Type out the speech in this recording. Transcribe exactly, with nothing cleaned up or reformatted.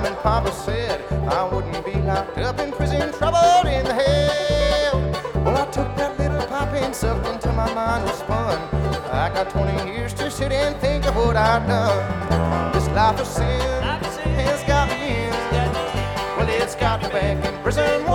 Mom and Papa said I wouldn't be locked up in prison, troubled in the hell. Well, I took that little pipe and sucked into my mind was fun. I got twenty years to sit and think of what I've done. This life of sin has got me in. Well, it's got me back in prison.